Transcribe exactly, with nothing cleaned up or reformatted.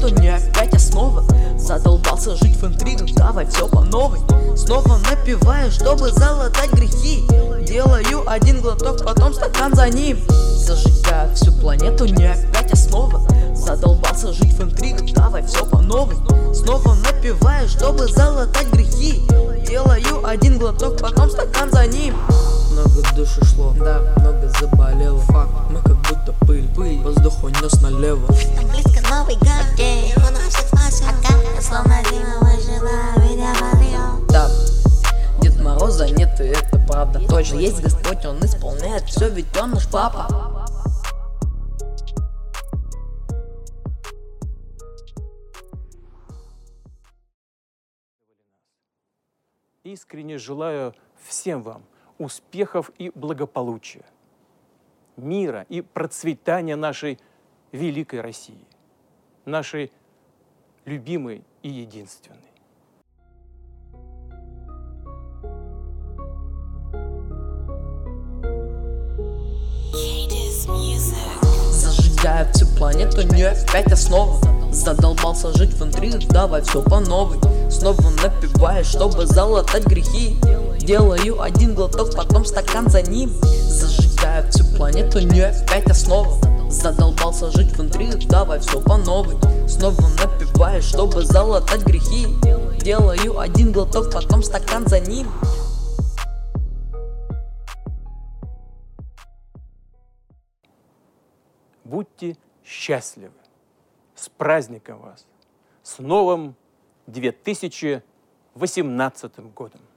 планету, не опять основа. Задолбался жить в интригах, давай все по новой. Снова напиваю, чтобы залатать грехи. Делаю один глоток, потом стакан за ним. Зажигаю всю планету, не опять основа. Задолбался жить в интригах, давай все по новой. Снова напиваю, чтобы залатать грехи. Делаю один глоток, потом стакан за ним. Много души шло, да, много заболело. Факт, мы как будто пыль, пыль. Воздух унес налево. Там близко Новый год, okay. У нас всех спасет, пока словно зима выжила, меня болел. Да, Дед Мороза нет, и это правда. Точно есть Господь, Он исполняет все, ведь Он наш папа. Искренне желаю всем вам успехов и благополучия, мира и процветания нашей великой России, нашей любимой и единственной. Зажигаю всю планету, не опять основа. Задолбался жить в интригах, давай все по новой. Снова напиваю, чтобы залатать грехи. Делаю один глоток, потом стакан за ним. Зажигаю всю планету, не опять основа. Задолбался жить в интригах, давай все по новой. Снова напиваю, чтобы залатать грехи. Делаю один глоток, потом стакан за ним. Будьте счастливы! С праздником вас! С новым две тысячи восемнадцатым годом!